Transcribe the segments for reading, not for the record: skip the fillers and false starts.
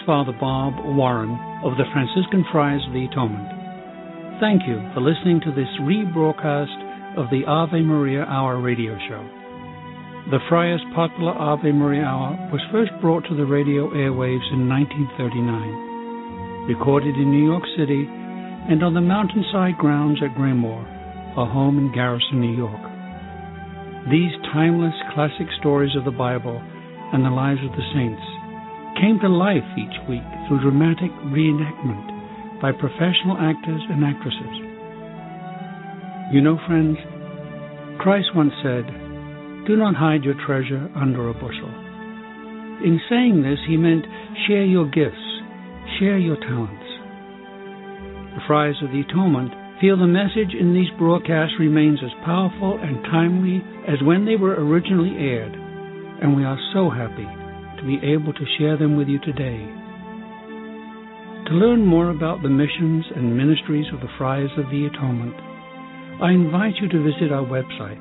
Father Bob Warren of the Franciscan Friars of the Atonement. Thank you for listening to this rebroadcast of the Ave Maria Hour radio show. The Friars' popular Ave Maria Hour was first brought to the radio airwaves in 1939, recorded in New York City and on the mountainside grounds at Graymoor, a home in Garrison, New York. These timeless classic stories of the Bible and the lives of the saints came to life each week through dramatic reenactment by professional actors and actresses. You know, friends, Christ once said, "Do not hide your treasure under a bushel." In saying this, he meant share your gifts, share your talents. The Friars of the Atonement feel the message in these broadcasts remains as powerful and timely as when they were originally aired, and we are so happy to be able to share them with you today. To learn more about the missions and ministries of the Friars of the Atonement, I invite you to visit our website,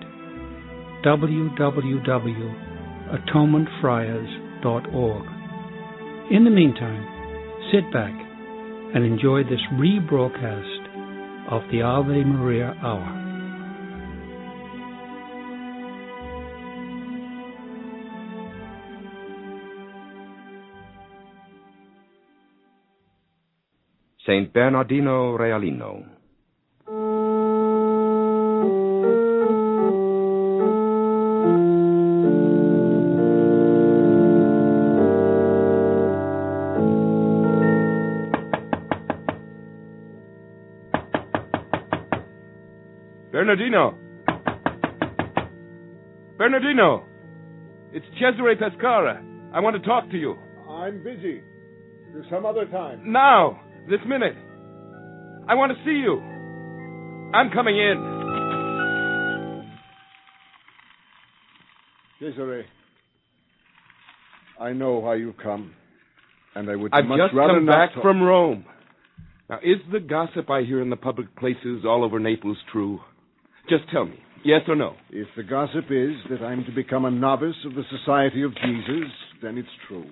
www.atonementfriars.org. In the meantime, sit back and enjoy this rebroadcast of the Ave Maria Hour. Saint Bernardino Realino. Bernardino! Bernardino! It's Cesare Pescara. I want to talk to you. I'm busy. To some other time. Now! This minute. I want to see you. I'm coming in. Cesare, I know why you've come, and I would I've much just rather come not back from Rome. Now, is the gossip I hear in the public places all over Naples true? Just tell me, yes or no? If the gossip is that I'm to become a novice of the Society of Jesus, then it's true.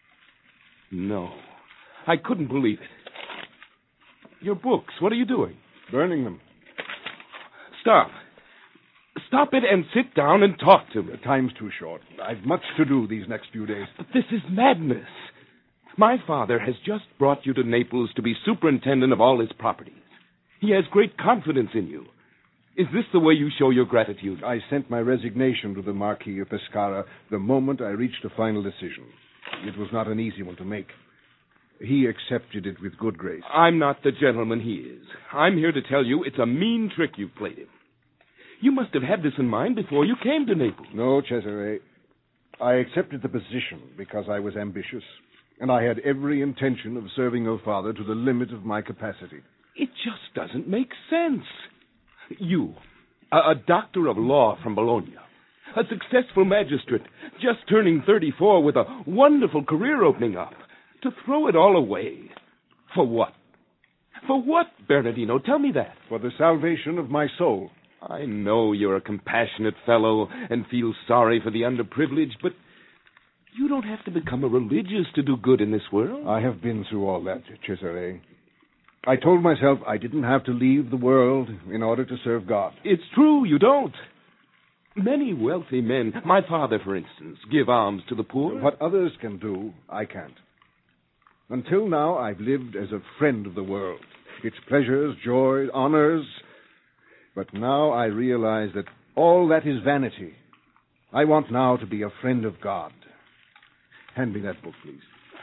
No. I couldn't believe it. Your books, what are you doing? Burning them. Stop. Stop it and sit down and talk to me. The time's too short. I've much to do these next few days. But this is madness. My father has just brought you to Naples to be superintendent of all his properties. He has great confidence in you. Is this the way you show your gratitude? I sent my resignation to the Marquis of Pescara the moment I reached a final decision. It was not an easy one to make. He accepted it with good grace. I'm not the gentleman he is. I'm here to tell you it's a mean trick you played him. You must have had this in mind before you came to Naples. No, Cesare. I accepted the position because I was ambitious, and I had every intention of serving your father to the limit of my capacity. It just doesn't make sense. You, a doctor of law from Bologna, a successful magistrate, just turning 34 with a wonderful career opening up, to throw it all away. For what? For what, Bernardino? Tell me that. For the salvation of my soul. I know you're a compassionate fellow and feel sorry for the underprivileged, but you don't have to become a religious to do good in this world. I have been through all that, Cesare. I told myself I didn't have to leave the world in order to serve God. It's true, you don't. Many wealthy men, my father, for instance, give alms to the poor. What others can do, I can't. Until now, I've lived as a friend of the world, its pleasures, joys, honors. But now I realize that all that is vanity. I want now to be a friend of God. Hand me that book, please.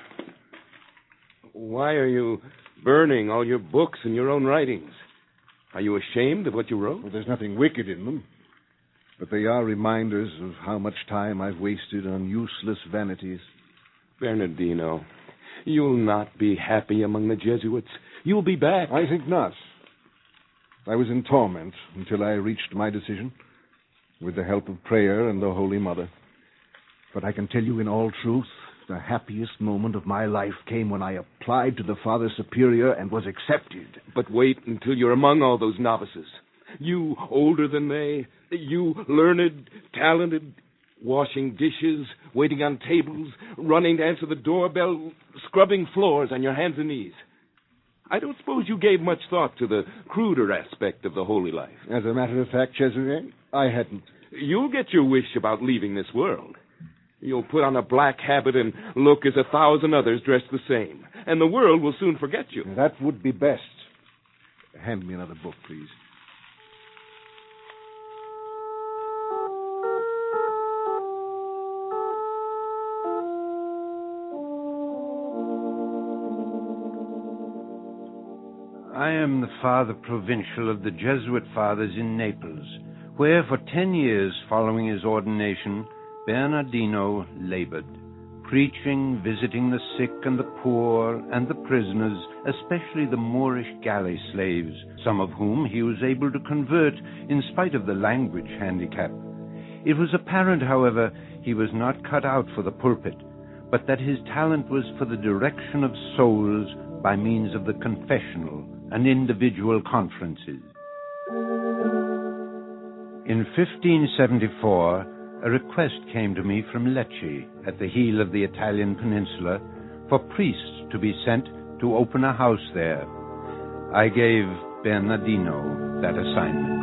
Why are you burning all your books and your own writings? Are you ashamed of what you wrote? Well, there's nothing wicked in them. But they are reminders of how much time I've wasted on useless vanities. Bernardino, you'll not be happy among the Jesuits. You'll be back. I think not. I was in torment until I reached my decision, with the help of prayer and the Holy Mother. But I can tell you in all truth, the happiest moment of my life came when I applied to the Father Superior and was accepted. But wait until you're among all those novices. You older than they, you learned, talented, Washing dishes, waiting on tables, running to answer the doorbell, scrubbing floors on your hands and knees. I don't suppose you gave much thought to the cruder aspect of the holy life. As a matter of fact, Cesare, I hadn't. You'll get your wish about leaving this world. You'll put on a black habit and look as 1,000 others dressed the same, and the world will soon forget you. That would be best. Hand me another book, please. I am the Father Provincial of the Jesuit Fathers in Naples, where for 10 years following his ordination, Bernardino labored, preaching, visiting the sick and the poor and the prisoners, especially the Moorish galley slaves, some of whom he was able to convert in spite of the language handicap. It was apparent, however, he was not cut out for the pulpit, but that his talent was for the direction of souls by means of the confessional and individual conferences. In 1574, a request came to me from Lecce, at the heel of the Italian peninsula, for priests to be sent to open a house there. I gave Bernardino that assignment.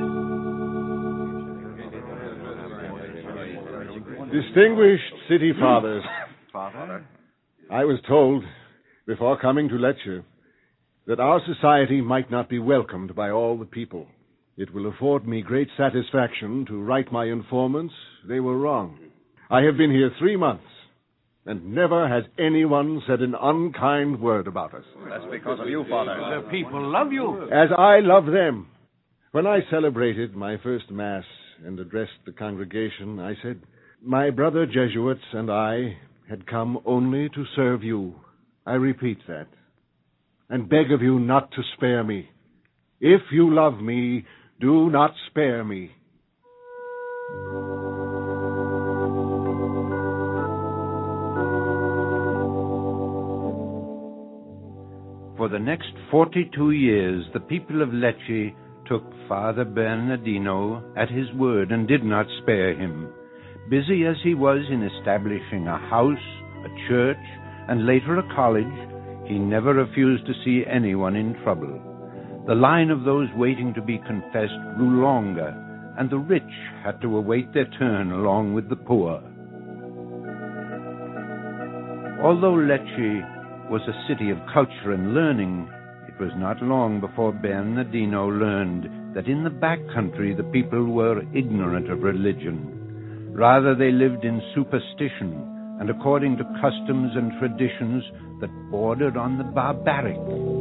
Distinguished city fathers. Father? I was told, before coming to Lecce, that our society might not be welcomed by all the people. It will afford me great satisfaction to write my informants they were wrong. I have been here 3 months, and never has anyone said an unkind word about us. That's because of you, Father. The people love you. As I love them. When I celebrated my first Mass and addressed the congregation, I said, my brother Jesuits and I had come only to serve you. I repeat that, and beg of you not to spare me. If you love me, do not spare me. For the next 42 years, the people of Lecce took Father Bernardino at his word and did not spare him. Busy as he was in establishing a house, a church, and later a college, he never refused to see anyone in trouble. The line of those waiting to be confessed grew longer, and the rich had to await their turn along with the poor. Although Lecce was a city of culture and learning, it was not long before Bernardino learned that in the back country the people were ignorant of religion. Rather, they lived in superstition and according to customs and traditions that bordered on the barbaric.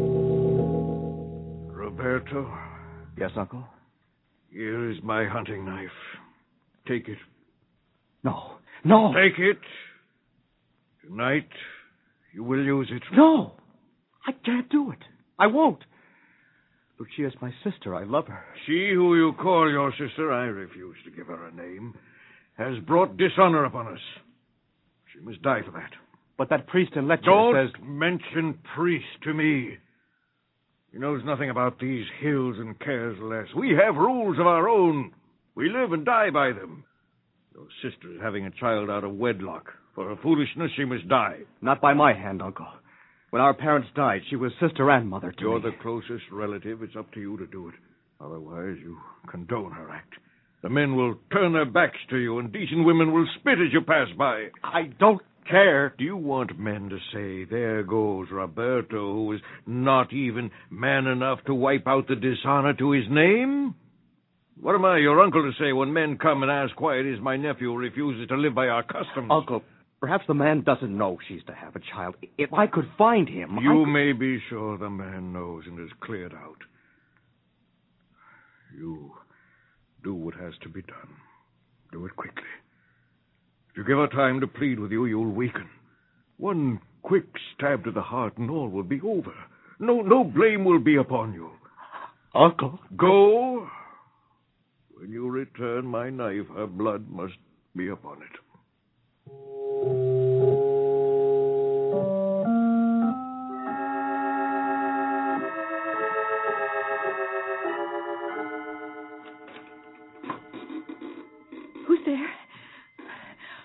Roberto? Yes, Uncle? Here is my hunting knife. Take it. No. No. Take it. Tonight, you will use it. No. I can't do it. I won't. Lucia's my sister. I love her. She who you call your sister, I refuse to give her a name, has brought dishonor upon us. She must die for that. But that priest in Lecce says... Don't mention priest to me. He knows nothing about these hills and cares less. We have rules of our own. We live and die by them. Your sister is having a child out of wedlock. For her foolishness, she must die. Not by my hand, Uncle. When our parents died, she was sister and mother to me. You're the closest relative. It's up to you to do it. Otherwise, you condone her act. The men will turn their backs to you, and decent women will spit as you pass by. I don't care. Do you want men to say, there goes Roberto, who is not even man enough to wipe out the dishonor to his name? What am I, your uncle, to say when men come and ask why it is my nephew refuses to live by our customs? Uncle, perhaps the man doesn't know she's to have a child. If I could find him... You may be sure the man knows and is cleared out. You do what has to be done. Do it quickly. If you give her time to plead with you, you'll weaken. One quick stab to the heart and all will be over. No blame will be upon you. Uncle. Go. When you return my knife, her blood must be upon it. Who's there?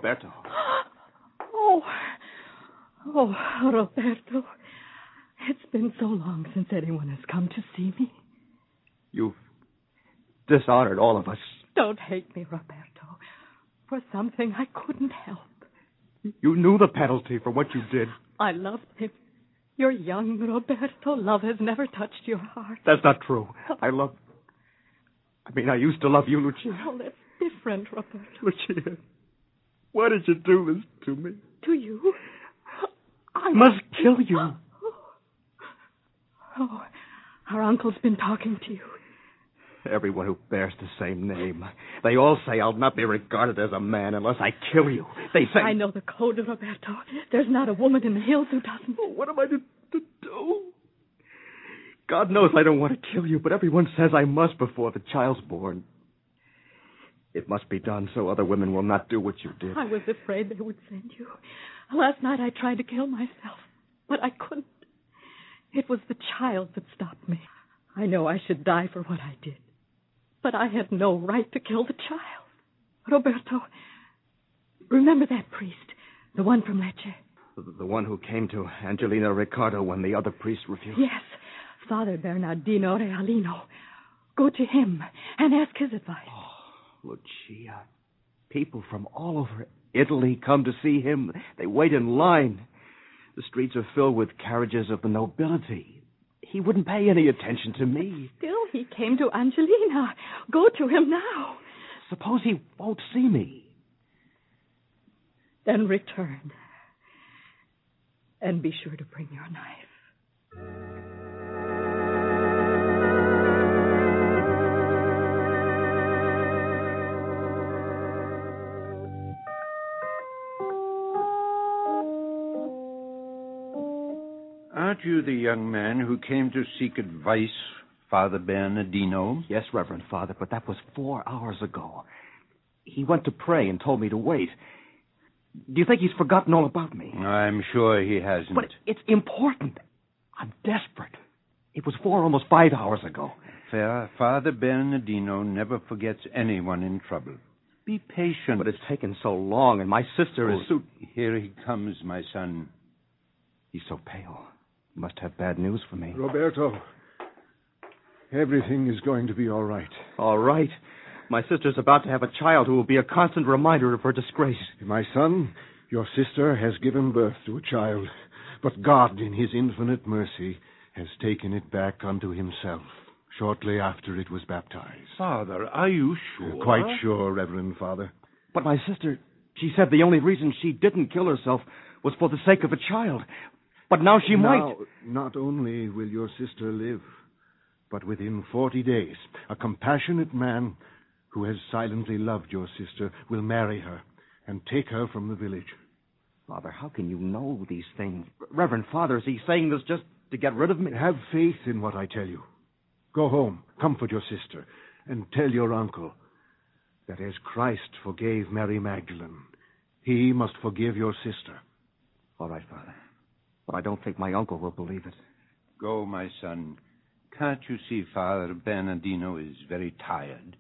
Roberto. Oh, Roberto. It's been so long since anyone has come to see me. You've dishonored all of us. Don't hate me, Roberto, for something I couldn't help. You knew the penalty for what you did. I loved him. You're young, Roberto. Love has never touched your heart. That's not true. I used to love you, Lucia. Oh, that's different, Roberto. Lucia, why did you do this to me? To you? I must kill you. Oh, our uncle's been talking to you. Everyone who bears the same name. They all say I'll not be regarded as a man unless I kill you. They say... I know the code, Roberto. There's not a woman in the hills who doesn't. Oh, what am I to do? God knows I don't want to kill you, but everyone says I must before the child's born. It must be done so other women will not do what you did. I was afraid they would send you. Last night I tried to kill myself, but I couldn't. It was the child that stopped me. I know I should die for what I did, but I had no right to kill the child. Roberto, remember that priest, the one from Lecce? The one who came to Angelina Ricardo when the other priest refused? Yes, Father Bernardino Realino. Go to him and ask his advice. Oh, Lucia, people from all over Italy come to see him. They wait in line. The streets are filled with carriages of the nobility. He wouldn't pay any attention to me. Still, he came to Angelina. Go to him now. Suppose he won't see me. Then return. And be sure to bring your knife. Aren't you the young man who came to seek advice, Father Bernardino? Yes, Reverend Father, but that was 4 hours ago. He went to pray and told me to wait. Do you think he's forgotten all about me? I'm sure he hasn't. But it's important. I'm desperate. It was almost 5 hours ago. Father Bernardino never forgets anyone in trouble. Be patient. But it's taken so long, and my sister is... Here he comes, my son. He's so pale. He must have bad news for me. Roberto, everything is going to be all right. All right. My sister's about to have a child who will be a constant reminder of her disgrace. My son, your sister has given birth to a child, but God, in his infinite mercy, has taken it back unto himself shortly after it was baptized. Father, are you sure? Quite sure, Reverend Father. But my sister, she said the only reason she didn't kill herself was for the sake of a child. But now she might. Not only will your sister live, but within 40 days, a compassionate man who has silently loved your sister will marry her and take her from the village. Father, how can you know these things? Reverend Father, is he saying this just to get rid of me? Have faith in what I tell you. Go home, comfort your sister, and tell your uncle that as Christ forgave Mary Magdalene, he must forgive your sister. All right, Father. But I don't think my uncle will believe it. Go, my son. Can't you see Father Bernardino is very tired?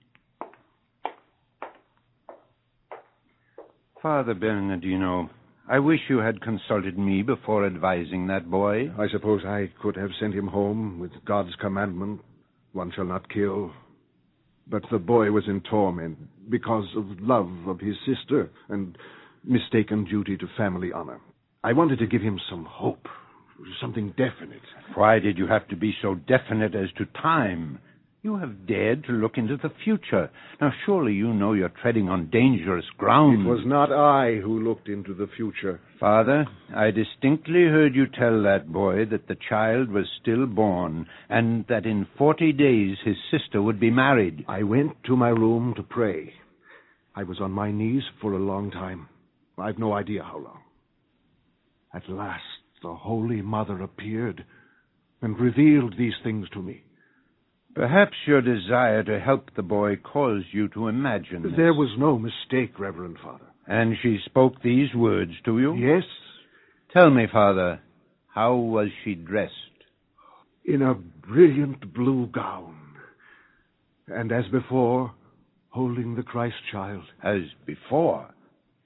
Father Bernardino, I wish you had consulted me before advising that boy. I suppose I could have sent him home with God's commandment, one shall not kill. But the boy was in torment because of love of his sister and mistaken duty to family honor. I wanted to give him some hope, something definite. Why did you have to be so definite as to time? You have dared to look into the future. Now, surely you know you're treading on dangerous ground. It was not I who looked into the future. Father, I distinctly heard you tell that boy that the child was still born and that in 40 days his sister would be married. I went to my room to pray. I was on my knees for a long time. I've no idea how long. At last, the Holy Mother appeared and revealed these things to me. Perhaps your desire to help the boy caused you to imagine this. There was no mistake, Reverend Father. And she spoke these words to you? Yes. Tell me, Father, how was she dressed? In a brilliant blue gown. And as before, holding the Christ child. As before?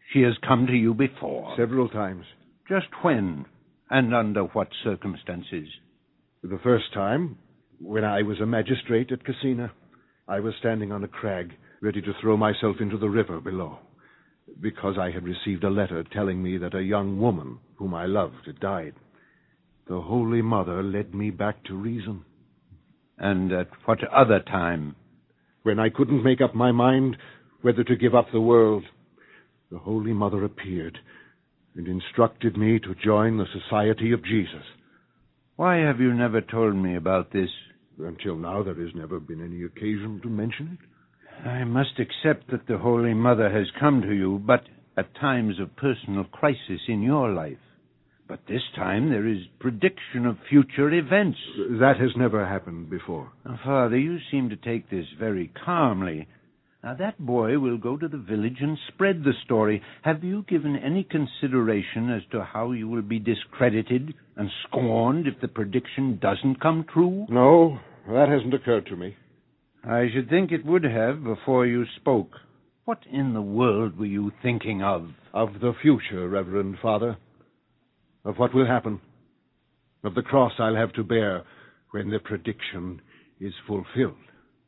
She has come to you before? Several times. Just when? And under what circumstances? The first time, when I was a magistrate at Cassina, I was standing on a crag, ready to throw myself into the river below, because I had received a letter telling me that a young woman whom I loved had died. The Holy Mother led me back to reason. And at what other time? When I couldn't make up my mind whether to give up the world, the Holy Mother appeared and instructed me to join the Society of Jesus. Why have you never told me about this? Until now, there has never been any occasion to mention it. I must accept that the Holy Mother has come to you, but at times of personal crisis in your life. But this time there is prediction of future events. That has never happened before. Now, Father, you seem to take this very calmly. Now, that boy will go to the village and spread the story. Have you given any consideration as to how you will be discredited and scorned if the prediction doesn't come true? No, that hasn't occurred to me. I should think it would have before you spoke. What in the world were you thinking of? Of the future, Reverend Father. Of what will happen. Of the cross I'll have to bear when the prediction is fulfilled.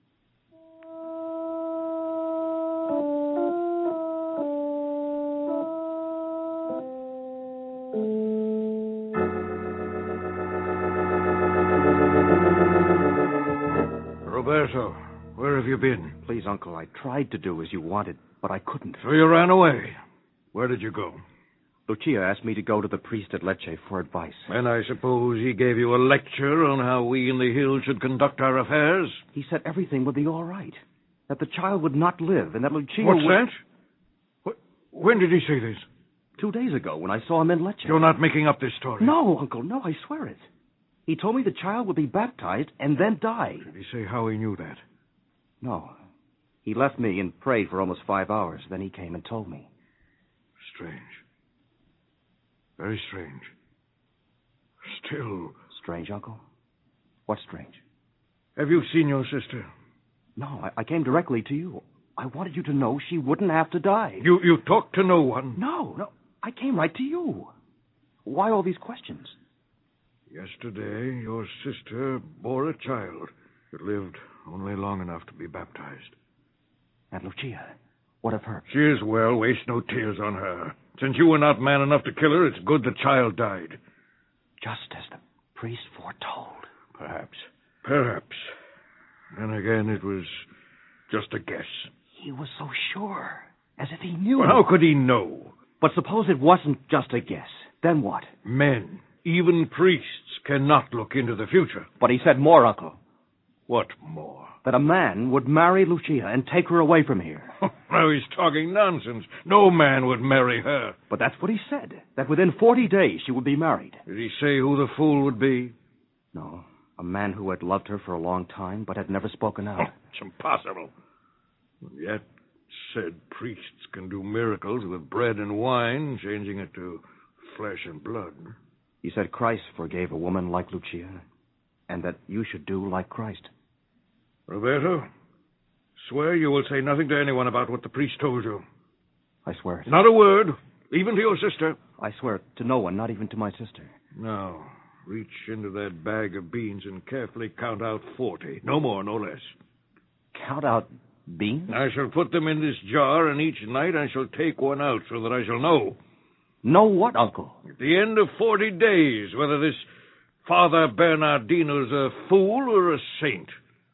Roberto, where have you been? Please, Uncle, I tried to do as you wanted, but I couldn't. So you ran away. Where did you go? Lucia asked me to go to the priest at Lecce for advice. And I suppose he gave you a lecture on how we in the hills should conduct our affairs? He said everything would be all right, that the child would not live, and that Lucia What's that? When did he say this? 2 days ago, when I saw him in Lecce. You're not making up this story. No, Uncle, no, I swear it. He told me the child would be baptized and then die. Did he say how he knew that? No. He left me and prayed for almost 5 hours. Then he came and told me. Strange. Very strange. Still... Strange, Uncle? What's strange? Have you seen your sister? No, I came directly to you. I wanted you to know she wouldn't have to die. You talked to no one? No. I came right to you. Why all these questions? Yesterday, your sister bore a child that lived only long enough to be baptized. And Lucia, what of her? She is well. Waste no tears on her. Since you were not man enough to kill her, it's good the child died. Just as the priest foretold. Perhaps. Perhaps. Then again, it was just a guess. He was so sure, as if he knew. Well, how could he know? But suppose it wasn't just a guess. Then what? Men, even priests, cannot look into the future. But he said more, Uncle. What more? That a man would marry Lucia and take her away from here. Now he's talking nonsense. No man would marry her. But that's what he said, that within 40 days she would be married. Did he say who the fool would be? No, a man who had loved her for a long time, but had never spoken out. It's impossible. Yet, said priests can do miracles with bread and wine, changing it to flesh and blood. He said Christ forgave a woman like Lucia, and that you should do like Christ. Roberto, swear you will say nothing to anyone about what the priest told you. I swear it. Not a word, even to your sister. I swear it to no one, not even to my sister. Now, reach into that bag of beans and carefully count out 40. No more, no less. Count out beans? I shall put them in this jar, and each night I shall take one out so that I shall know. Know what, Uncle? At the end of 40 days, whether this Father Bernardino's a fool or a saint.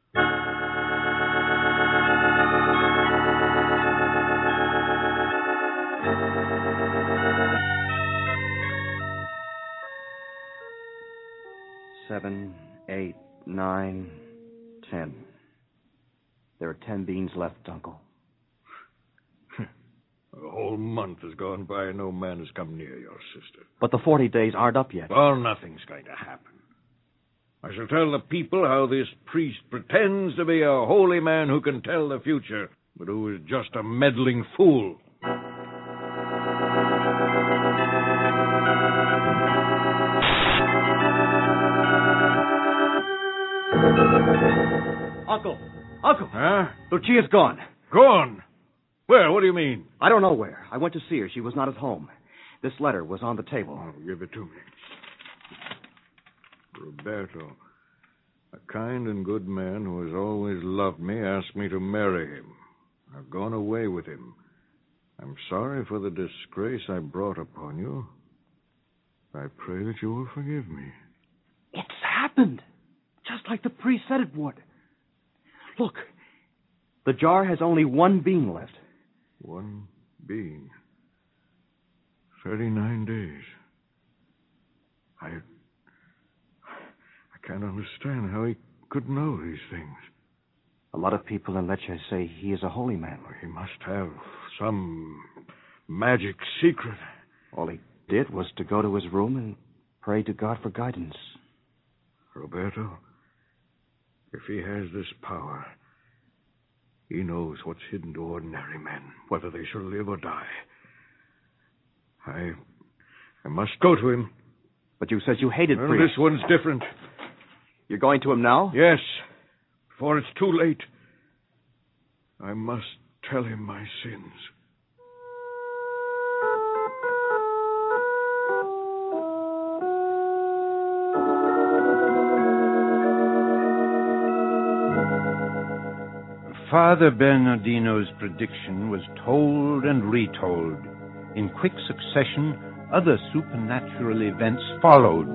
Seven, 8, 9, 10. There are 10 beans left, Uncle. A whole month has gone by and no man has come near your sister. But the 40 days aren't up yet. Well, nothing's going to happen. I shall tell the people how this priest pretends to be a holy man who can tell the future, but who is just a meddling fool. Uncle! Huh? Lucia's gone. Gone. Where? What do you mean? I don't know where. I went to see her. She was not at home. This letter was on the table. Oh, give it to me. Roberto, a kind and good man who has always loved me, asked me to marry him. I've gone away with him. I'm sorry for the disgrace I brought upon you. I pray that you will forgive me. It's happened, just like the priest said it would. Look, the jar has only one bean left. One being. 39 days. I can't understand how he could know these things. A lot of people in Lecce say he is a holy man. He must have some magic secret. All he did was to go to his room and pray to God for guidance. Roberto, if he has this power, he knows what's hidden to ordinary men, whether they shall live or die. I must go to him. But you said you hated Well, priests. this one's different. You're going to him now? Yes, before it's too late. I must tell him my sins. Father Bernardino's prediction was told and retold. In quick succession, other supernatural events followed.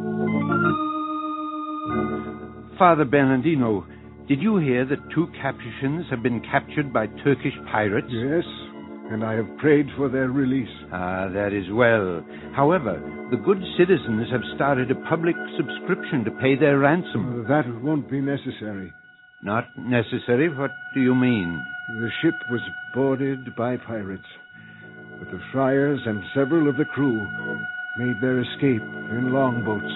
Father Bernardino, did you hear that 2 Capuchins have been captured by Turkish pirates? Yes, and I have prayed for their release. Ah, that is well. However, the good citizens have started a public subscription to pay their ransom. That won't be necessary. Not necessary? What do you mean? The ship was boarded by pirates, but the friars and several of the crew made their escape in longboats.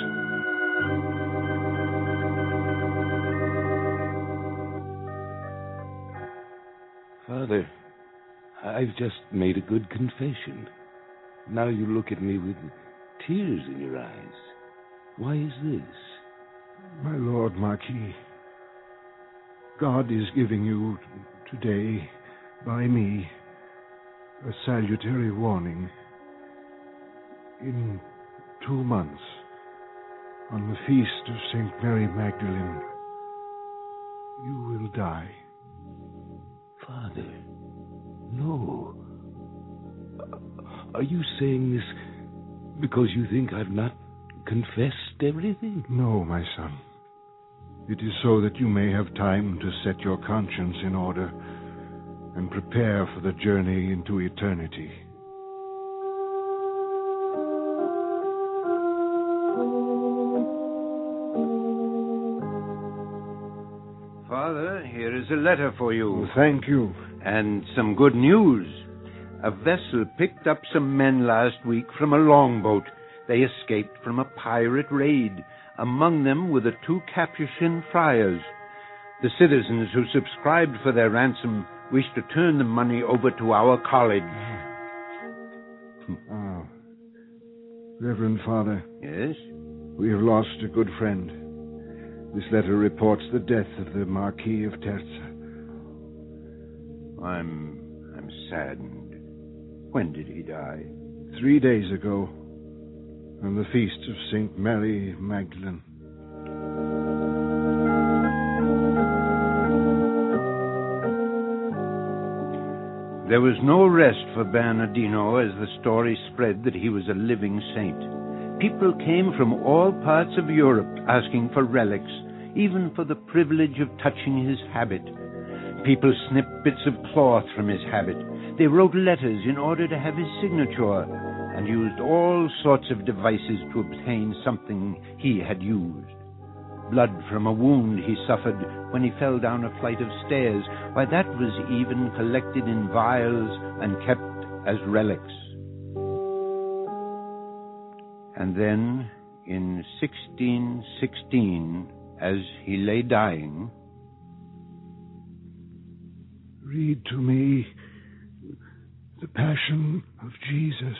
Father, I've just made a good confession. Now you look at me with tears in your eyes. Why is this? My Lord Marquis, God is giving you today, by me, a salutary warning. In 2 months, on the feast of St. Mary Magdalene, you will die. Father, no. Are you saying this because you think I've not confessed everything? No, my son. It is so that you may have time to set your conscience in order and prepare for the journey into eternity. Father, here is a letter for you. Thank you. And some good news. A vessel picked up some men last week from a longboat. They escaped from a pirate raid. Among them were the 2 Capuchin friars. The citizens who subscribed for their ransom wish to turn the money over to our college. Reverend Father. Yes? We have lost a good friend. This letter reports the death of the Marquis of Terza. I'm saddened. When did he die? 3 days ago, on the feast of St. Mary Magdalene. There was no rest for Bernardino as the story spread that he was a living saint. People came from all parts of Europe asking for relics, even for the privilege of touching his habit. People snipped bits of cloth from his habit. They wrote letters in order to have his signature, and used all sorts of devices to obtain something he had used. Blood from a wound he suffered when he fell down a flight of stairs. Why, that was even collected in vials and kept as relics. And then, in 1616, as he lay dying... Read to me the Passion of Jesus.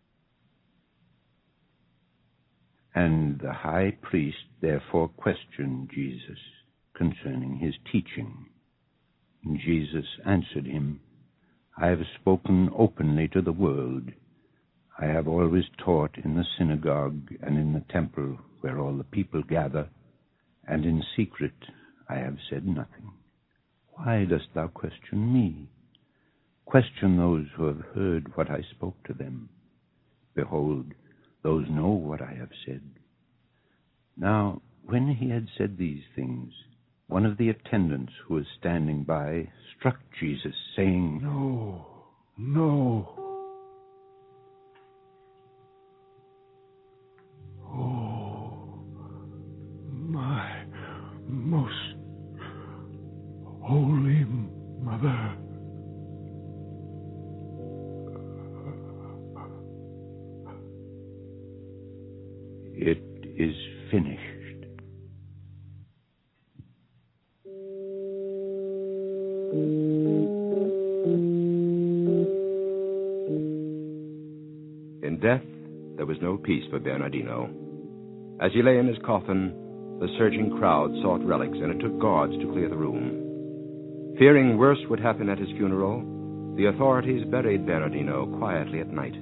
And the high priest therefore questioned Jesus concerning his teaching. And Jesus answered him, I have spoken openly to the world. I have always taught in the synagogue and in the temple where all the people gather, and in secret I have said nothing. Why dost thou question me? Question those who have heard what I spoke to them. Behold, those know what I have said. Now, when he had said these things, one of the attendants who was standing by struck Jesus, saying, No, no. Oh, my most holy Mother. It is finished. In death, there was no peace for Bernardino. As he lay in his coffin, the surging crowd sought relics, and it took guards to clear the room. Fearing worse would happen at his funeral, the authorities buried Bernardino quietly at night.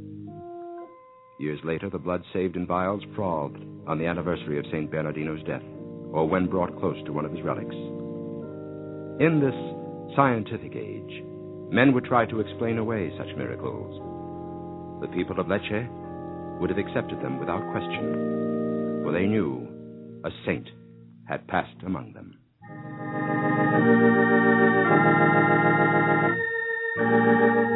Years later, the blood saved in vials frothed on the anniversary of St. Bernardino's death, or when brought close to one of his relics. In this scientific age, men would try to explain away such miracles. The people of Lecce would have accepted them without question, for they knew a saint had passed among them.